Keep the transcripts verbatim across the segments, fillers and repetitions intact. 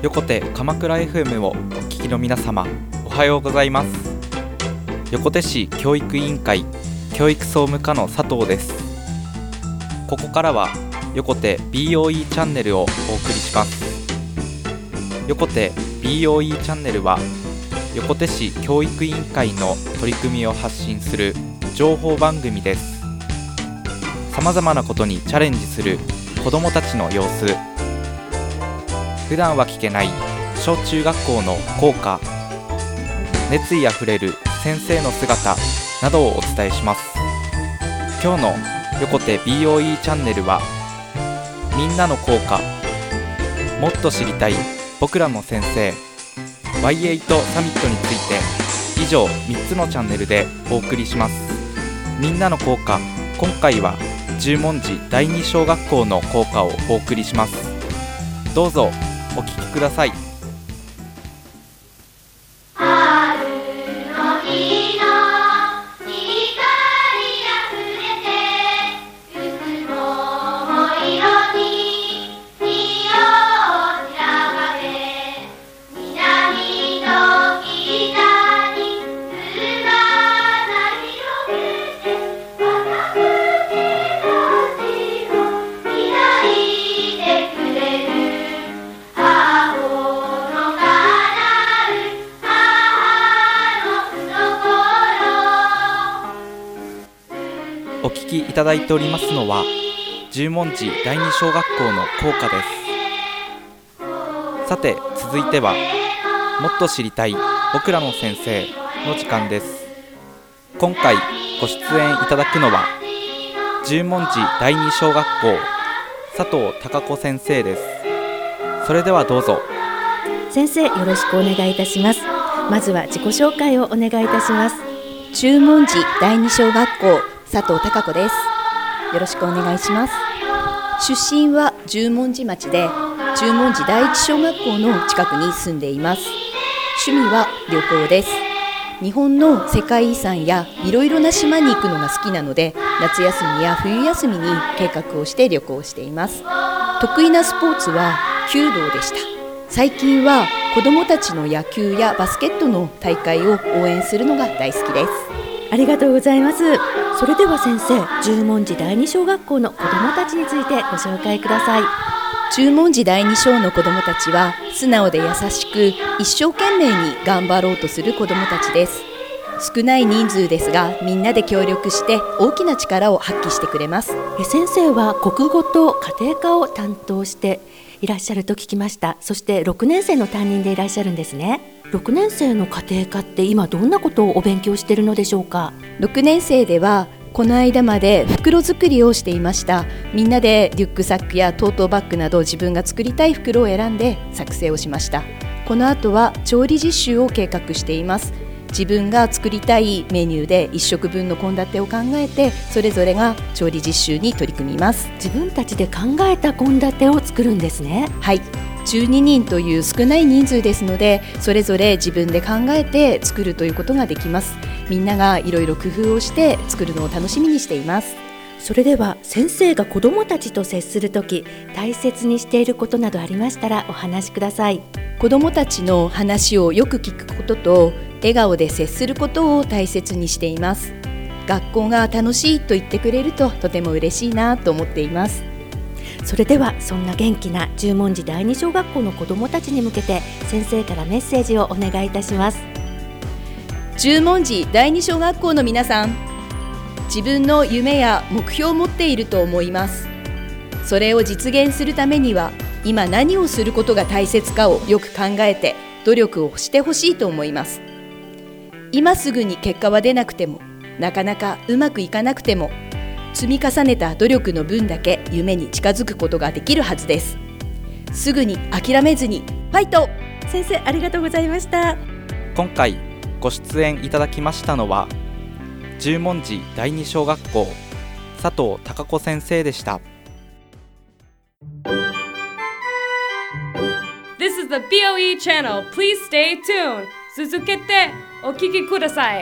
横手鎌倉 エフエム をお聞きの皆様、おはようございます。横手市教育委員会教育総務課の佐藤です。ここからは横手 ビーオーイー チャンネルをお送りします。横手 ビーオーイー チャンネルは横手市教育委員会の取り組みを発信する情報番組です。さまざまなことにチャレンジする子どもたちの様子、普段は聞けない小中学校の校歌、熱意あふれる先生の姿などをお伝えします。今日の横手 ビーオーイー チャンネルは、みんなの校歌、もっと知りたい僕らの先生 ワイエイト サミットについて、以上みっつのチャンネルでお送りします。みんなの校歌、今回は十文字第二小学校の校歌をお送りします。どうぞお聴きください。お聞きいただいておりますのは十文字第二小学校の校歌です。さて、続いてはもっと知りたい僕らの先生の時間です。今回ご出演いただくのは十文字第二小学校佐藤孝子先生です。それではどうぞ。 先生、よろしくお願いいたします。まずは自己紹介をお願いいたします。十文字第二小学校佐藤孝子です。よろしくお願いします。出身は十文字町で、十文字第一小学校の近くに住んでいます。趣味は旅行です。日本の世界遺産やいろいろな島に行くのが好きなので、夏休みや冬休みに計画をして旅行しています。得意なスポーツは弓道でした。最近は子どもたちの野球やバスケットの大会を応援するのが大好きです。 ありがとうございます。それでは先生、十文字第二小学校の子どもたちについてご紹介ください。 十文字第二小の子どもたちは素直で優しく、一生懸命に頑張ろうとする子どもたちです。少ない人数ですが、みんなで協力して大きな力を発揮してくれます。 え先生は国語と家庭科を担当していらっしゃると聞きました。そしてろくねん生の担任でいらっしゃるんですね。ろくねん生の家庭科って今どんなことをお勉強しているのでしょうか。 ろくねん生ではこの間まで袋作りをしていました。みんなでリュックサックやトートバッグなど自分が作りたい袋を選んで作成をしました。この後は調理実習を計画しています。自分が作りたいメニューでいっ食分の献立を考えて、それぞれが調理実習に取り組みます。 自分たちで考えた献立を作るんですね。 はい、じゅうににんという少ない人数ですので、それぞれ自分で考えて作るということができます。みんながいろいろ工夫をして作るのを楽しみにしています。 それでは先生が子どもたちと接するとき、大切にしていることなどありましたらお話しください。 子どもたちの話をよく聞くことと、笑顔で接することを大切にしています。学校が楽しいと言ってくれるととても嬉しいなと思っています。 それではそんな元気な十文字第二小学校の子どもたちに向けて、先生からメッセージをお願いいたします。 十文字第二小学校の皆さん、自分の夢や目標を持っていると思います。それを実現するためには、今何をすることが大切かをよく考えて努力をしてほしいと思います。今すぐに結果は出なくても、なかなかうまくいかなくても、積み重ねた努力の分だけ夢に近づくことができるはずです。すぐに諦めずにファイト。 先生、ありがとうございました。 今回ご出演いただきましたのは十文字第二小学校佐藤孝子先生でした。 This is the ビーオーイー channel. Please stay tuned. 続けてお聞きください。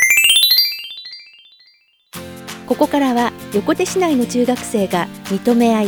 ここからは横手市内の中学生が認め合い、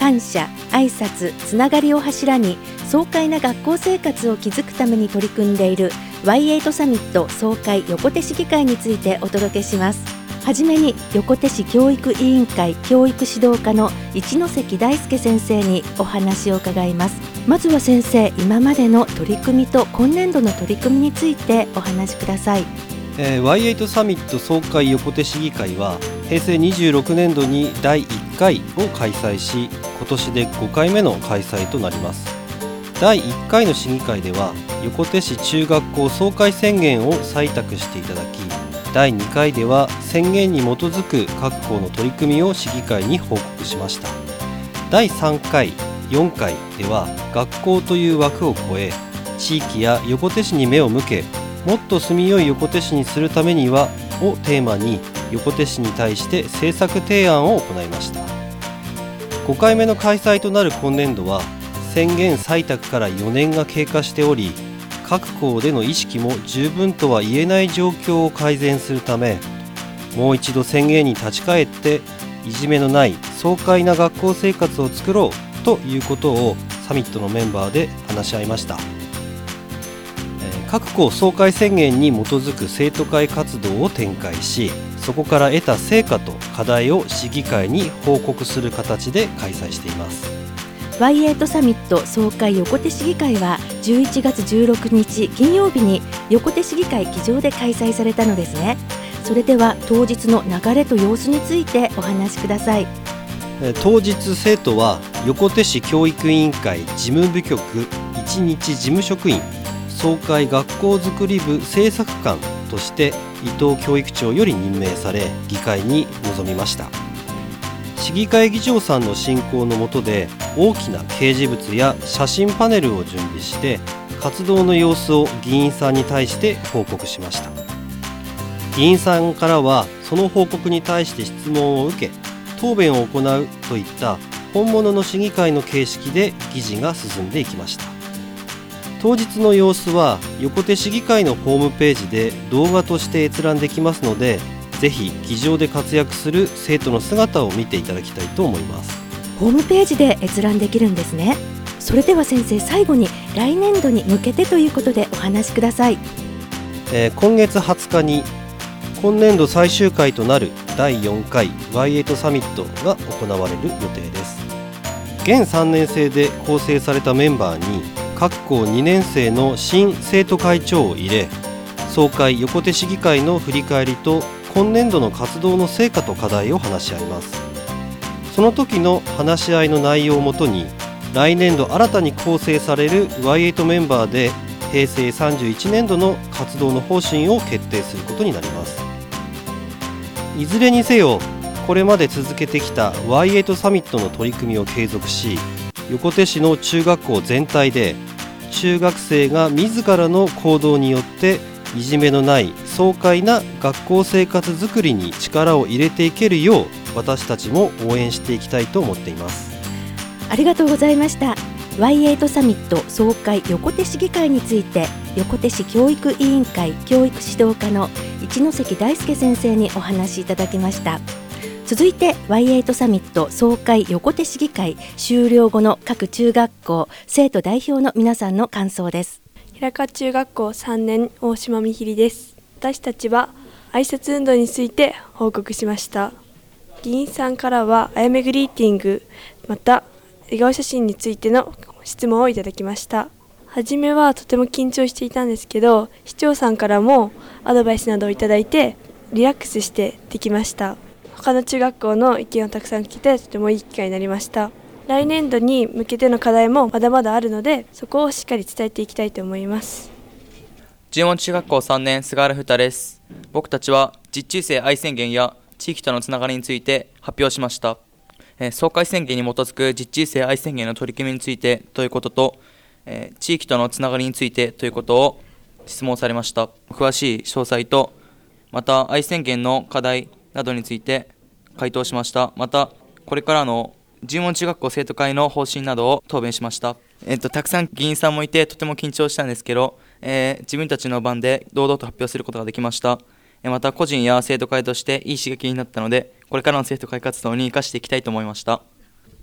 感謝、挨拶、つながりを柱に爽快な学校生活を築くために取り組んでいる ワイエイト サミット総会横手市議会についてお届けします。はじめに横手市教育委員会教育指導課の一ノ関大輔先生にお話を伺います。まずは先生、今までの取り組みと今年度の取り組みについてお話しください。 えー、ワイエイト サミット総会横手市議会はへいせいにじゅうろくねんどにだいいっかいを開催し、今年でごかいめの開催となります。だいいっかいの市議会では横手市中学校総会宣言を採択していただき、だいにかいでは宣言に基づく各校の取り組みを市議会に報告しました。だいさんかい、よんかいでは学校という枠を超え、地域や横手市に目を向け、もっと住みよい横手市にするためにはをテーマに横手市に対して政策提案を行いました。ごかいめの開催となる今年度は宣言採択からよねんが経過しており、各校での意識も十分とは言えない状況を改善するため、もう一度宣言に立ち返っていじめのない爽快な学校生活を作ろうということをサミットのメンバーで話し合いました。各校総会宣言に基づく生徒会活動を展開し、そこから得た成果と課題を市議会に報告する形で開催しています。 ワイエイト サミット総会横手市議会はじゅういちがつじゅうろくにち金曜日に横手市議会議場で開催されたのですね。それでは当日の流れと様子についてお話しください。 当日生徒は横手市教育委員会事務部局いちにち事務職員、総会学校づくり部政策官として伊藤教育長より任命され、議会に臨みました。市議会議長さんの進行の下で大きな掲示物や写真パネルを準備して活動の様子を議員さんに対して報告しました。議員さんからはその報告に対して質問を受け答弁を行うといった本物の市議会の形式で議事が進んでいきました。当日の様子は横手市議会のホームページで動画として閲覧できますので、ぜひ議場で活躍する生徒の姿を見ていただきたいと思います。 ホームページで閲覧できるんですね。それでは先生、最後に来年度に向けてということでお話しください。 えー、今月はつかに今年度最終回となるだいよんかい ワイエイト サミットが行われる予定です。現さんねんせいで構成されたメンバーに各校にねんせいの新生徒会長を入れ、総会横手市議会の振り返りと今年度の活動の成果と課題を話し合います。その時の話し合いの内容をもとに来年度新たに構成される ワイエイト メンバーでへいせいさんじゅういちねんどの活動の方針を決定することになります。いずれにせよこれまで続けてきた ワイエイト サミットの取り組みを継続し、横手市の中学校全体で中学生が自らの行動によっていじめのない爽快な学校生活づくりに力を入れていけるよう私たちも応援していきたいと思っています。 ありがとうございました。 ワイエイト サミット総会横手市議会について横手市教育委員会教育指導課の一ノ関大輔先生にお話しいただきました。続いて ワイエイト サミット総会横手市議会終了後の各中学校生徒代表の皆さんの感想です。 平川中学校さんねん大島みひりです。私たちは挨拶運動について報告しました。議員さんからはあやめグリーティング、また笑顔写真についての質問をいただきました。はじめはとても緊張していたんですけど、市長さんからもアドバイスなどをいただいてリラックスしてできました。他の中学校の意見をたくさん聞いてとてもいい機会になりました。来年度に向けての課題もまだまだあるので、そこをしっかり伝えていきたいと思います。 十文中学校さんねん菅原ふたです。僕たちは実中生愛宣言や地域とのつながりについて発表しました。えー、総会宣言に基づく実中生愛宣言の取り組みについてということと、えー、地域とのつながりについてということを質問されました。詳しい詳細とまた愛宣言の課題などについて回答しました。またこれからの十文中学校生徒会の方針などを答弁しました。えっと、たくさん議員さんもいてとても緊張したんですけど、えー、自分たちの番で堂々と発表することができました。えー、また個人や生徒会としていい刺激になったので、これからの生徒会活動に生かしていきたいと思いました。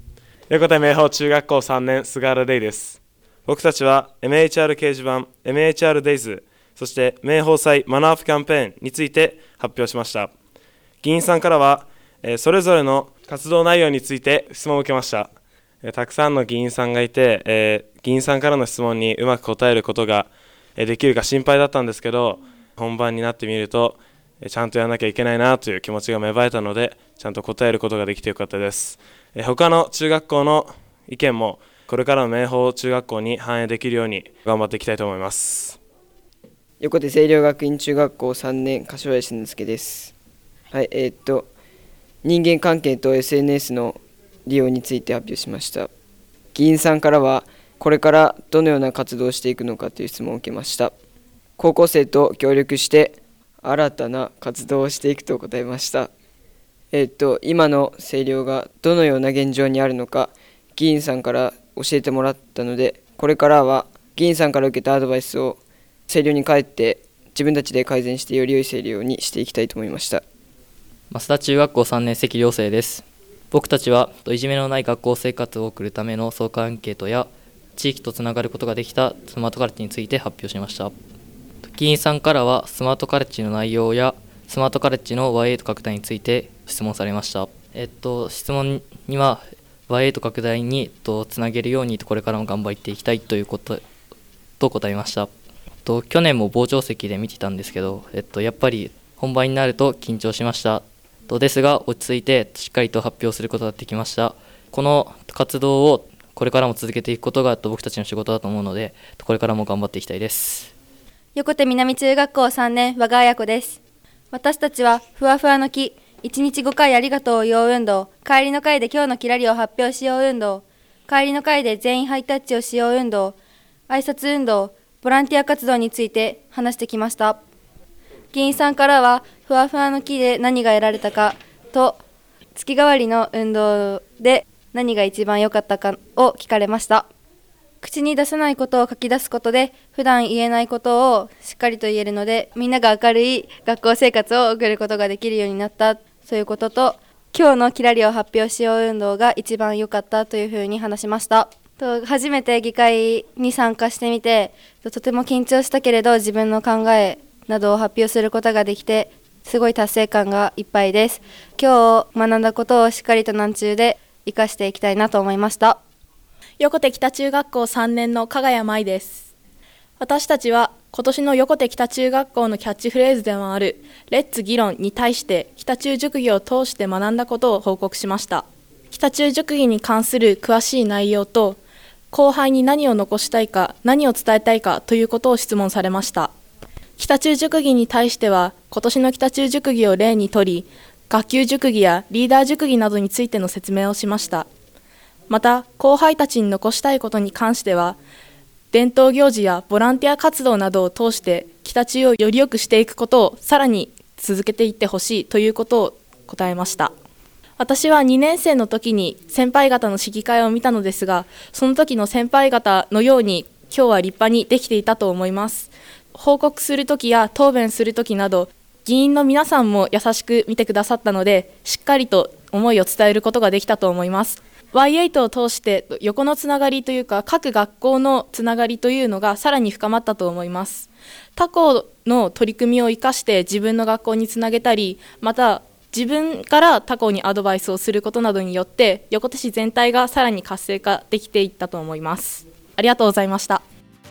横手明豊中学校さんねん菅原玲です。僕たちは エムエイチアール 掲示板 エムエイチアール デイズ、そして明豊祭マナーオフキャンペーンについて発表しました。議員さんからは、えー、それぞれの活動内容について質問を受けました。えー、たくさんの議員さんがいて、えー、議員さんからの質問にうまく答えることが、えー、できるか心配だったんですけど、本番になってみると、えー、ちゃんとやらなきゃいけないなという気持ちが芽生えたので、ちゃんと答えることができてよかったです。えー、他の中学校の意見もこれからの明豊中学校に反映できるように頑張っていきたいと思います。 横手清涼学院中学校さんねん柏林慎介です。はい、えー、っと人間関係と エスエヌエス の利用について発表しました。議員さんからはこれからどのような活動をしていくのかという質問を受けました。高校生と協力して新たな活動をしていくと答えました。えー、っと今の清涼がどのような現状にあるのか議員さんから教えてもらったので、これからは議員さんから受けたアドバイスを清涼に帰って自分たちで改善してより良い清涼にしていきたいと思いました。 増田中学校さんねん関良生です。僕たちはいじめのない学校生活を送るための相関アンケートや地域とつながることができたスマートカレッジについて発表しました。議員さんからはスマートカレッジの内容やスマートカレッジの ワイエイト 拡大について質問されました。えっと、質問には ワイエイト 拡大にとつなげるようにこれからも頑張っていきたいということと答えました。と去年も傍聴席で見てたんですけど、えっと、やっぱり本番になると緊張しました。とですが落ち着いてしっかりと発表することができました。この活動をこれからも続けていくことが僕たちの仕事だと思うので、これからも頑張っていきたいです。 横手南中学校さんねん和川彩子です。私たちはふわふわの木いちにちごかいありがとうを言おう運動、帰りの会で今日のキラリを発表しよう運動、帰りの会で全員ハイタッチをしよう運動、挨拶運動、ボランティア活動について話してきました。議員さんからはふわふわの木で何が得られたかと月替わりの運動で何が一番良かったかを聞かれました。口に出さないことを書き出すことで普段言えないことをしっかりと言えるので、みんなが明るい学校生活を送ることができるようになった、そういうことと、今日のキラリを発表しよう運動が一番良かったというふうに話しました。と初めて議会に参加してみて、とても緊張したけれど自分の考えなどを発表することができて、すごい達成感がいっぱいです。今日学んだことをしっかりと南中で生かしていきたいなと思いました。 横手北中学校さんねんの加賀谷舞です。私たちは今年の横手北中学校のキャッチフレーズでもあるレッツ議論に対して北中塾議を通して学んだことを報告しました。北中塾議に関する詳しい内容と後輩に何を残したいか何を伝えたいかということを質問されました。北中塾議に対しては今年の北中塾議を例にとり、学級塾議やリーダー塾議などについての説明をしました。また後輩たちに残したいことに関しては、伝統行事やボランティア活動などを通して北中をより良くしていくことをさらに続けていってほしいということを答えました。私はにねん生の時に先輩方の市議会を見たのですが、その時の先輩方のように今日は立派にできていたと思います。報告する時や答弁する時など議員の皆さんも優しく見てくださったので、しっかりと思いを伝えることができたと思います。ワイエイト を通して横のつながりというか各学校のつながりというのがさらに深まったと思います。他校の取り組みを生かして自分の学校につなげたり、また自分から他校にアドバイスをすることなどによって横手市全体がさらに活性化できていったと思います。ありがとうございました。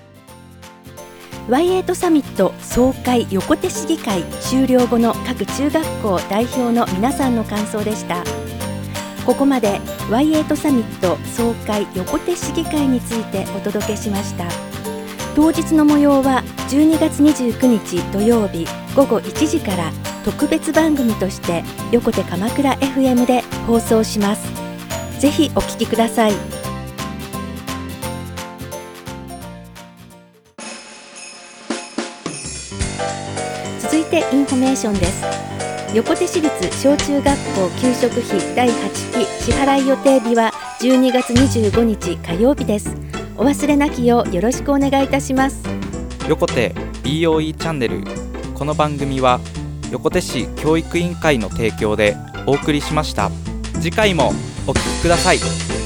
ワイエイト サミット総会横手市議会終了後の各中学校代表の皆さんの感想でした。ここまで ワイエイト サミット総会横手市議会についてお届けしました。当日の模様はじゅうにがつにじゅうくにち土曜日ごごいちじから特別番組として横手鎌倉 エフエム で放送します。ぜひお聞きください。続いてインフォメーションです。横手市立小中学校給食費だいはちき支払い予定日はじゅうにがつにじゅうごにち火曜日です。お忘れなきようよろしくお願いいたします。 横手 ビーオーイー チャンネル。この番組は横手市教育委員会の提供でお送りしました。次回もお聞きください。